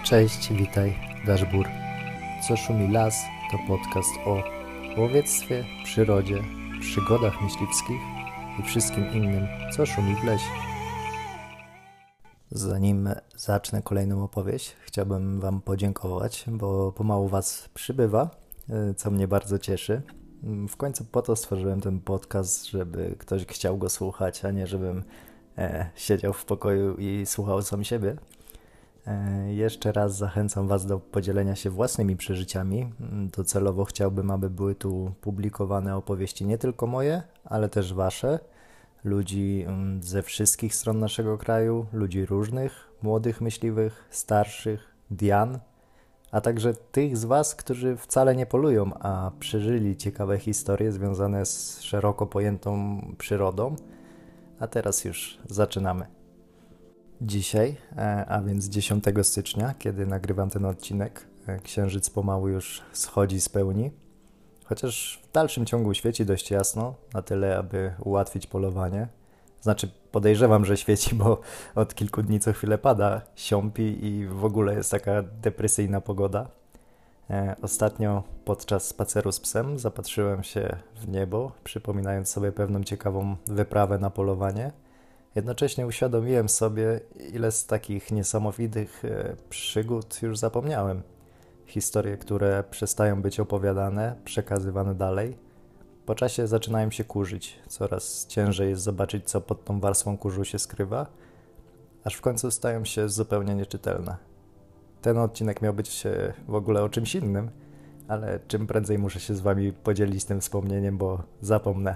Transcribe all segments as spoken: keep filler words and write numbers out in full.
Cześć, witaj, Dashbur. Co szumi las to podcast o łowiectwie, przyrodzie, przygodach myśliwskich i wszystkim innym, co szumi w lesie. Zanim zacznę kolejną opowieść, chciałbym Wam podziękować, bo pomału Was przybywa, co mnie bardzo cieszy. W końcu po to stworzyłem ten podcast, żeby ktoś chciał go słuchać, a nie żebym e, siedział w pokoju i słuchał sam siebie. E, jeszcze raz zachęcam Was do podzielenia się własnymi przeżyciami. Docelowo chciałbym, aby były tu publikowane opowieści nie tylko moje, ale też Wasze, ludzi ze wszystkich stron naszego kraju, ludzi różnych, młodych myśliwych, starszych, Dian, a także tych z Was, którzy wcale nie polują, a przeżyli ciekawe historie związane z szeroko pojętą przyrodą. A teraz już zaczynamy. Dzisiaj, a więc dziesiątego stycznia, kiedy nagrywam ten odcinek, księżyc pomału już schodzi z pełni, chociaż w dalszym ciągu świeci dość jasno, na tyle, aby ułatwić polowanie. Znaczy podejrzewam, że świeci, bo od kilku dni co chwilę pada, siąpi i w ogóle jest taka depresyjna pogoda. E, ostatnio podczas spaceru z psem zapatrzyłem się w niebo, przypominając sobie pewną ciekawą wyprawę na polowanie. Jednocześnie uświadomiłem sobie, ile z takich niesamowitych e, przygód już zapomniałem. Historie, które przestają być opowiadane, przekazywane dalej. Po czasie zaczynają się kurzyć. Coraz ciężej jest zobaczyć, co pod tą warstwą kurzu się skrywa, aż w końcu stają się zupełnie nieczytelne. Ten odcinek miał być w ogóle o czymś innym, ale czym prędzej muszę się z Wami podzielić tym wspomnieniem, bo zapomnę.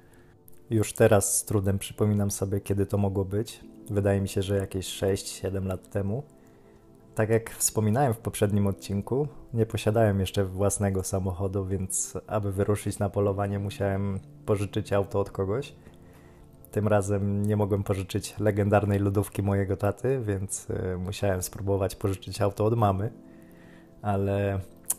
Już teraz z trudem przypominam sobie, kiedy to mogło być. Wydaje mi się, że jakieś sześć siedem lat temu. Tak jak wspominałem w poprzednim odcinku, nie posiadałem jeszcze własnego samochodu, więc aby wyruszyć na polowanie, musiałem pożyczyć auto od kogoś. Tym razem nie mogłem pożyczyć legendarnej lodówki mojego taty, więc y, musiałem spróbować pożyczyć auto od mamy, ale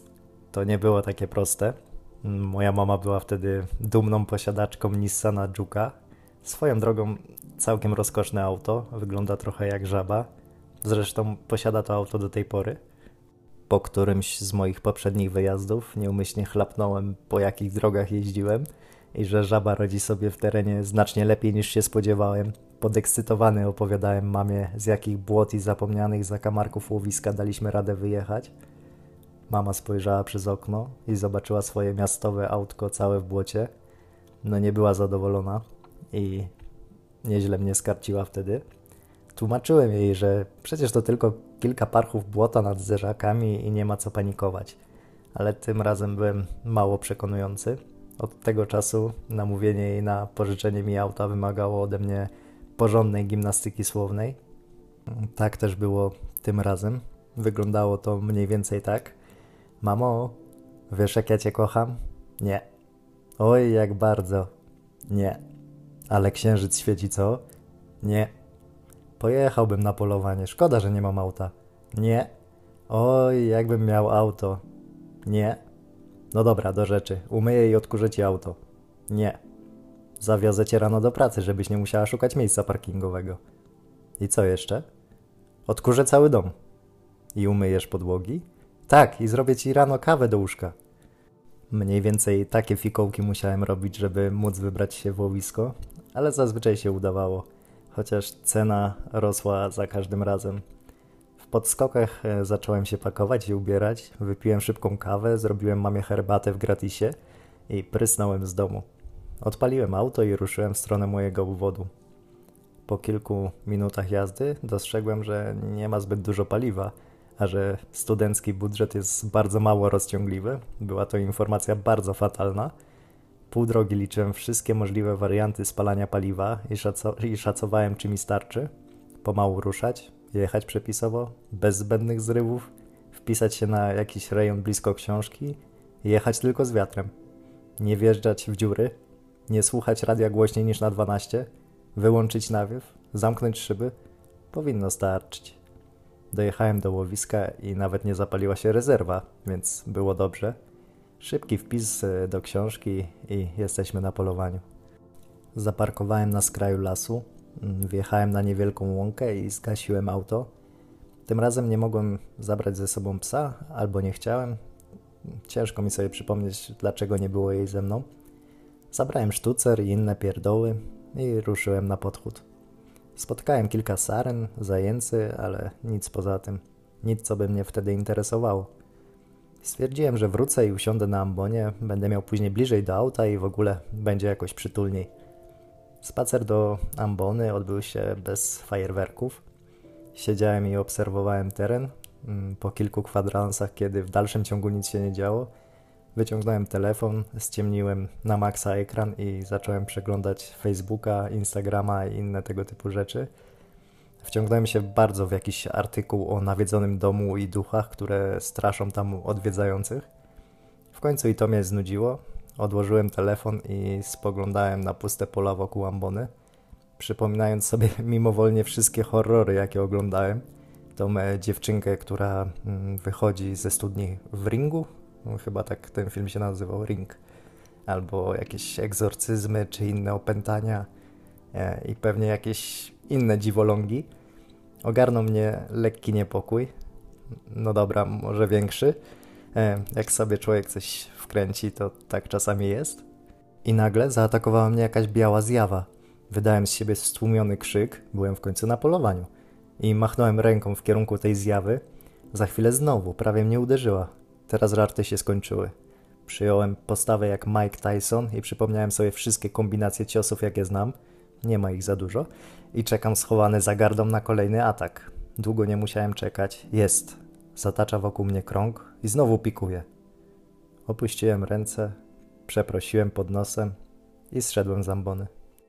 to nie było takie proste. Moja mama była wtedy dumną posiadaczką Nissana Juke'a. Swoją drogą całkiem rozkoszne auto, wygląda trochę jak żaba. Zresztą posiada to auto do tej pory. Po którymś z moich poprzednich wyjazdów nieumyślnie chlapnąłem, po jakich drogach jeździłem i że żaba rodzi sobie w terenie znacznie lepiej niż się spodziewałem. Podekscytowany opowiadałem mamie, z jakich błot i zapomnianych zakamarków łowiska daliśmy radę wyjechać. Mama spojrzała przez okno i zobaczyła swoje miastowe autko całe w błocie. No nie była zadowolona i nieźle mnie skarciła wtedy. Tłumaczyłem jej, że przecież to tylko kilka parchów błota nad zerzakami i nie ma co panikować. Ale tym razem byłem mało przekonujący. Od tego czasu namówienie jej na pożyczenie mi auta wymagało ode mnie porządnej gimnastyki słownej. Tak też było tym razem. Wyglądało to mniej więcej tak. Mamo, wiesz jak ja cię kocham? Nie. Oj, jak bardzo. Nie. Ale księżyc świeci, co? Nie. Pojechałbym na polowanie. Szkoda, że nie mam auta. Nie. Oj, jakbym miał auto. Nie. No dobra, do rzeczy. Umyję i odkurzę ci auto. Nie. Zawiozę cię rano do pracy, żebyś nie musiała szukać miejsca parkingowego. I co jeszcze? Odkurzę cały dom. I umyjesz podłogi? Tak, i zrobię ci rano kawę do łóżka. Mniej więcej takie fikołki musiałem robić, żeby móc wybrać się w łowisko, ale zazwyczaj się udawało. Chociaż cena rosła za każdym razem. W podskokach zacząłem się pakować i ubierać, wypiłem szybką kawę, zrobiłem mamie herbatę w gratisie i prysnąłem z domu. Odpaliłem auto i ruszyłem w stronę mojego obwodu. Po kilku minutach jazdy dostrzegłem, że nie ma zbyt dużo paliwa, a że studencki budżet jest bardzo mało rozciągliwy. Była to informacja bardzo fatalna. Pół drogi liczyłem wszystkie możliwe warianty spalania paliwa i, szaco- i szacowałem, czy mi starczy. Pomału ruszać, jechać przepisowo, bez zbędnych zrywów, wpisać się na jakiś rejon blisko książki i jechać tylko z wiatrem. Nie wjeżdżać w dziury, nie słuchać radia głośniej niż na dwanaście, wyłączyć nawiew, zamknąć szyby. Powinno starczyć. Dojechałem do łowiska i nawet nie zapaliła się rezerwa, więc było dobrze. Szybki wpis do książki i jesteśmy na polowaniu. Zaparkowałem na skraju lasu, wjechałem na niewielką łąkę i zgasiłem auto. Tym razem nie mogłem zabrać ze sobą psa, albo nie chciałem. Ciężko mi sobie przypomnieć, dlaczego nie było jej ze mną. Zabrałem sztucer i inne pierdoły i ruszyłem na podchód. Spotkałem kilka saren, zajęcy, ale nic poza tym. Nic, co by mnie wtedy interesowało. Stwierdziłem, że wrócę i usiądę na ambonie, będę miał później bliżej do auta i w ogóle będzie jakoś przytulniej. Spacer do ambony odbył się bez fajerwerków. Siedziałem i obserwowałem teren. Po kilku kwadransach, kiedy w dalszym ciągu nic się nie działo, wyciągnąłem telefon, ściemniłem na maksa ekran i zacząłem przeglądać Facebooka, Instagrama i inne tego typu rzeczy. Wciągnąłem się bardzo w jakiś artykuł o nawiedzonym domu i duchach, które straszą tam odwiedzających. W końcu i to mnie znudziło. Odłożyłem telefon i spoglądałem na puste pola wokół ambony, przypominając sobie mimowolnie wszystkie horrory, jakie oglądałem. Tą dziewczynkę, która wychodzi ze studni w Ringu, no, chyba tak ten film się nazywał, Ring, albo jakieś egzorcyzmy czy inne opętania e, i pewnie jakieś inne dziwolągi. Ogarnął mnie lekki niepokój, no dobra, może większy. E, jak sobie człowiek coś wkręci, to tak czasami jest. I nagle zaatakowała mnie jakaś biała zjawa. Wydałem z siebie stłumiony krzyk, byłem w końcu na polowaniu. I machnąłem ręką w kierunku tej zjawy. Za chwilę znowu, prawie mnie uderzyła. Teraz żarty się skończyły. Przyjąłem postawę jak Mike Tyson i przypomniałem sobie wszystkie kombinacje ciosów, jakie znam. Nie ma ich za dużo. I czekam schowany za gardą na kolejny atak. Długo nie musiałem czekać. Jest. Zatacza wokół mnie krąg i znowu pikuje. Opuściłem ręce, przeprosiłem pod nosem i zszedłem z ambony.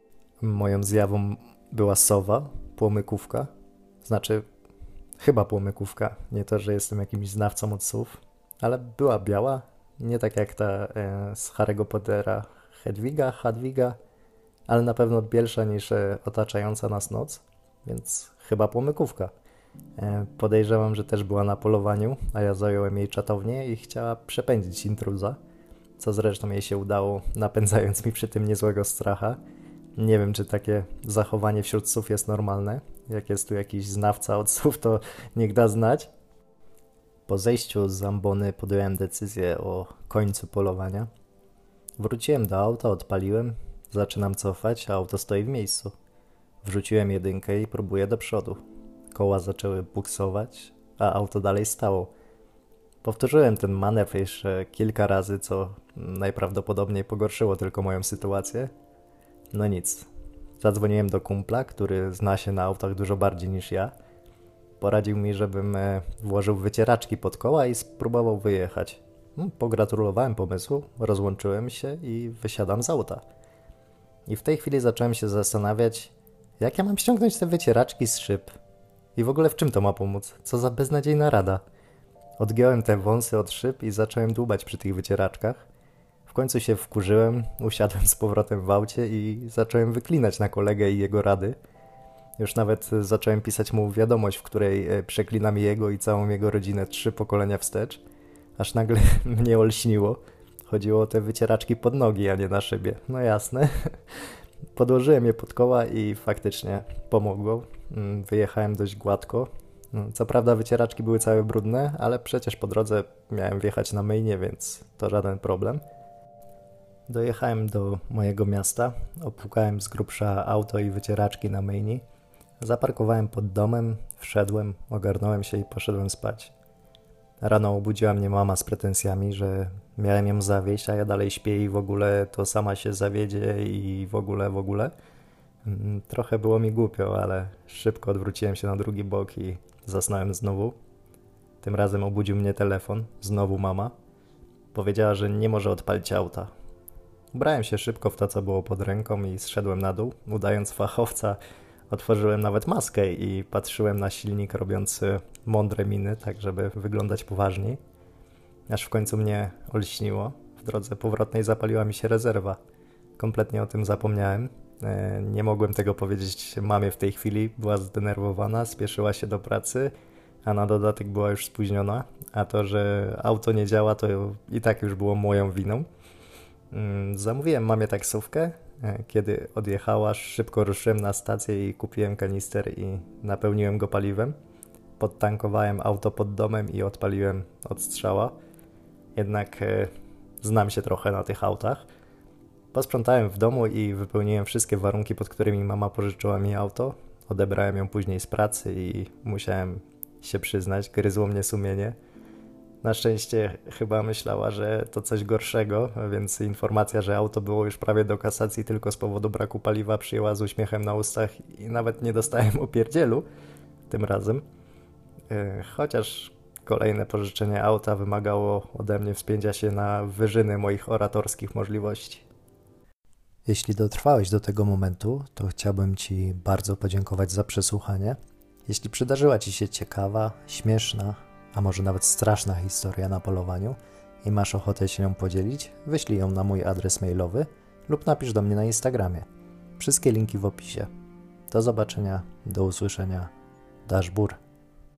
Moją zjawą była sowa, płomykówka. Znaczy, chyba płomykówka. Nie to, że jestem jakimś znawcą od słów, ale była biała. Nie tak jak ta e, z Harry'ego Pottera Hedwiga, Hadwiga, ale na pewno bielsza niż e, otaczająca nas noc, więc chyba płomykówka. E, podejrzewam, że też była na polowaniu, a ja zająłem jej czatownię i chciała przepędzić intruza, co zresztą jej się udało, napędzając mi przy tym niezłego stracha. Nie wiem, czy takie zachowanie wśród psów jest normalne. Jak jest tu jakiś znawca od psów, to niech da znać. Po zejściu z ambony podjąłem decyzję o końcu polowania. Wróciłem do auta, odpaliłem, zaczynam cofać, a auto stoi w miejscu. Wrzuciłem jedynkę i próbuję do przodu. Koła zaczęły buksować, a auto dalej stało. Powtórzyłem ten manewr jeszcze kilka razy, co najprawdopodobniej pogorszyło tylko moją sytuację. No nic. Zadzwoniłem do kumpla, który zna się na autach dużo bardziej niż ja. Poradził mi, żebym włożył wycieraczki pod koła i spróbował wyjechać. Pogratulowałem pomysłu, rozłączyłem się i wysiadam z auta. I w tej chwili zacząłem się zastanawiać, jak ja mam ściągnąć te wycieraczki z szyb. I w ogóle w czym to ma pomóc? Co za beznadziejna rada. Odgiąłem te wąsy od szyb i zacząłem dłubać przy tych wycieraczkach. W końcu się wkurzyłem, usiadłem z powrotem w aucie i zacząłem wyklinać na kolegę i jego rady. Już nawet zacząłem pisać mu wiadomość, w której przeklinam jego i całą jego rodzinę trzy pokolenia wstecz. Aż nagle mnie olśniło. Chodziło o te wycieraczki pod nogi, a nie na szybie. No jasne. Podłożyłem je pod koła i faktycznie pomogło. Wyjechałem dość gładko. Co prawda wycieraczki były całe brudne, ale przecież po drodze miałem wjechać na myjnię, więc to żaden problem. Dojechałem do mojego miasta, opłukałem z grubsza auto i wycieraczki na myjni. Zaparkowałem pod domem, wszedłem, ogarnąłem się i poszedłem spać. Rano obudziła mnie mama z pretensjami, że miałem ją zawieźć, a ja dalej śpię i w ogóle to sama się zawiedzie i w ogóle, w ogóle. Trochę było mi głupio, ale szybko odwróciłem się na drugi bok i zasnąłem znowu. Tym razem obudził mnie telefon, znowu mama. Powiedziała, że nie może odpalić auta. Ubrałem się szybko w to, co było pod ręką i zszedłem na dół. Udając fachowca, otworzyłem nawet maskę i patrzyłem na silnik, robiąc mądre miny, tak żeby wyglądać poważniej. Aż w końcu mnie olśniło. W drodze powrotnej zapaliła mi się rezerwa. Kompletnie o tym zapomniałem. Nie mogłem tego powiedzieć mamie w tej chwili. Była zdenerwowana, spieszyła się do pracy, a na dodatek była już spóźniona. A to, że auto nie działa, to i tak już było moją winą. Zamówiłem mamie taksówkę. Kiedy odjechała, szybko ruszyłem na stację i kupiłem kanister i napełniłem go paliwem. podtankowałem auto pod domem i odpaliłem odstrzała. Jednak e, znam się trochę na tych autach. Posprzątałem w domu i wypełniłem wszystkie warunki, pod którymi mama pożyczyła mi auto. Odebrałem ją później z pracy i musiałem się przyznać, gryzło mnie sumienie. Na szczęście chyba myślała, że to coś gorszego, więc informacja, że auto było już prawie do kasacji tylko z powodu braku paliwa, przyjęła z uśmiechem na ustach i nawet nie dostałem opierdzielu tym razem. Chociaż kolejne pożyczenie auta wymagało ode mnie wspięcia się na wyżyny moich oratorskich możliwości. Jeśli dotrwałeś do tego momentu, to chciałbym Ci bardzo podziękować za przesłuchanie. Jeśli przydarzyła Ci się ciekawa, śmieszna, a może nawet straszna historia na polowaniu i masz ochotę się nią podzielić, wyślij ją na mój adres mailowy lub napisz do mnie na Instagramie. Wszystkie linki w opisie. Do zobaczenia, do usłyszenia. Dashbur.